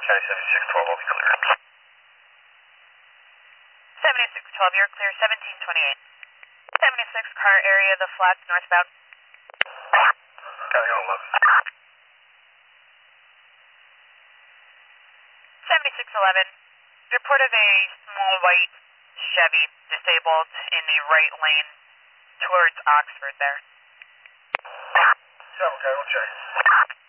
County 7612, I'll be clear. 7612, you're clear, 1728. 76 car area, the flats northbound. County 11. 7611, report of a small white Chevy disabled in the right lane towards Oxford there. Yeah, okay, we'll check.